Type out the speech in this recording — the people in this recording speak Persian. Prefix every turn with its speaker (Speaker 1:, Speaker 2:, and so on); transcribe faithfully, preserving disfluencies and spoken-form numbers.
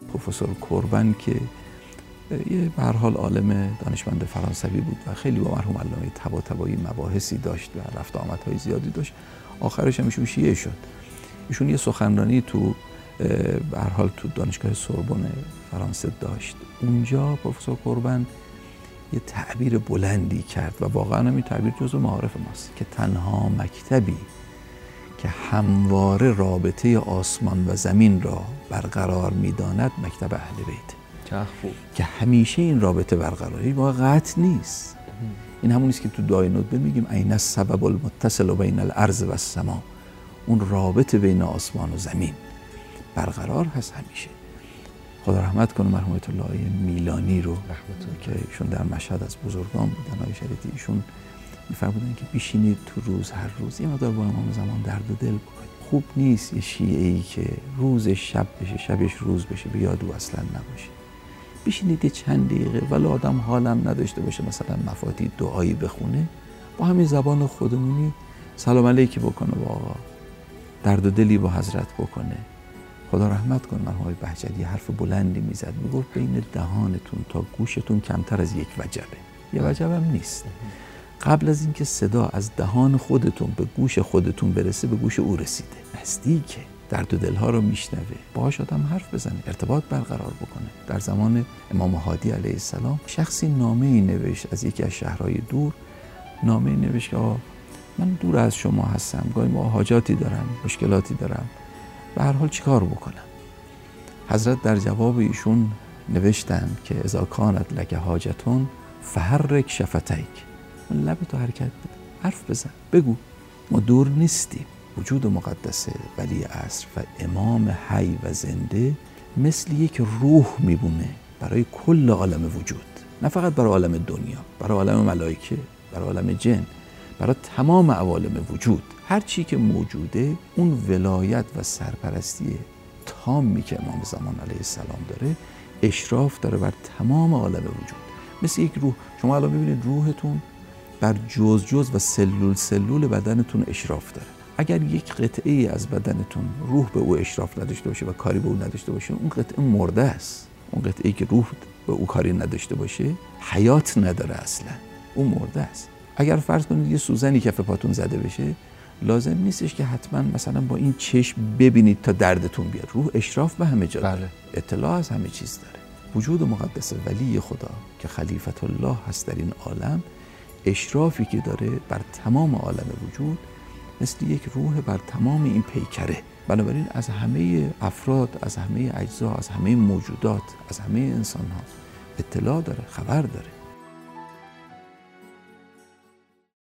Speaker 1: پروفسور کوربن که یه به هر حال عالم دانشمند فرانسوی بود و خیلی با مرحوم علامه طباطبایی مباحثی داشت و رفت آمدهای زیادی داشت، آخرش هم ایشون شیعه شد. ایشون یه سخنرانی تو به هر حال تو دانشگاه سوربن فرانسه داشت. اونجا پروفسور کوربن یه تعبیر بلندی کرد و واقعا هم این تعبیر جزو معارف ماست که تنها مکتبی که همواره رابطه آسمان و زمین را برقرار می‌داند مکتب اهل بیت، که همیشه این رابطه برقراری با قطع نیست. این همون است که تو دعای ندبه میگیم عین السبب المتصل بین الارض و السما، اون رابطه بین آسمان و زمین برقرار هست همیشه. خدا رحمت کنه مرحوم آیت الله میلانی رو که ایشون در مشهد از بزرگان بودن، آقای شریعتی، ایشون میفرمودن که بشینید تو روز هر روز یه مقدار با امام زمان درد و دل بکنید. خوب نیست یه شیعه‌ای که روزش شب بشه شبش روز بشه به یاد او اصلا نباشه. بشینید یه چند دقیقه ولو آدم حالم نداشته باشه مثلا مفاتیح دعایی بخونه، با همین زبان خودمونی سلام علیکی بکنه با آقا، درد و دلی با حضرت بکنه. خدا رحمت کنه مرحوم آقای بهجتی حرف بلندی میزد، میگفت بین دهانتون تا گوشتون کمتر از یک وجبه، یه وجب هم نیست. قبل از اینکه صدا از دهان خودتون به گوش خودتون برسه به گوش او رسیده، نزدیکه، درد و دلها رو میشنوه، باهاش آدم حرف بزنه، ارتباط برقرار بکنه. در زمان امام هادی علیه السلام شخصی نامه‌ای نوشت از یکی از شهرهای دور، نامه‌ای نوشت که آقا من دور از شما هستم، گاهی ما حاجاتی دارم، مشکلاتی دارم، به هر حال چیکار بکنم؟ حضرت در جواب ایشون نوشتن که اذا کانت لک حاجتون فحرک شفتیک، لبتو حرکت بده، حرف بزن، بگو، ما دور نیستیم. وجود مقدس ولی عصر و امام حی و زنده مثل یک روح میبونه برای کل عالم وجود، نه فقط برای عالم دنیا، برای عالم ملائکه، برای عالم جن، برای تمام عوالم وجود. هر چی که موجوده اون ولایت و سرپرستی تامی که امام زمان علیه السلام داره اشراف داره بر تمام عالم وجود. مثل یک روح، شما الان ببینید روحتون بر جز جز و سلول سلول بدنتون اشراف داره. اگر یک قطعه ای از بدنتون روح به او اشراف نداشته باشه و کاری به او نداشته باشه، اون قطعه مرده است. اون قطعه ای که روح به او کاری نداشته باشه حیات نداره اصلا، اون مرده است. اگر فرض کنید یه سوزنی کف پاتون زده بشه، لازم نیستش که حتما مثلا با این چشم ببینید تا دردتون بیاد. روح اشراف به همه جا داره، اطلاع از همه چیز داره. وجود مقدس ولی خدا که خلیفت الله هست در این عالم، اشرافی که داره بر تمام عالم وجود مثل یک روح بر تمام این پیکره. بنابراین از همه افراد، از همه اجزا، از همه موجودات، از همه انسان ها اطلاع داره، خبر داره.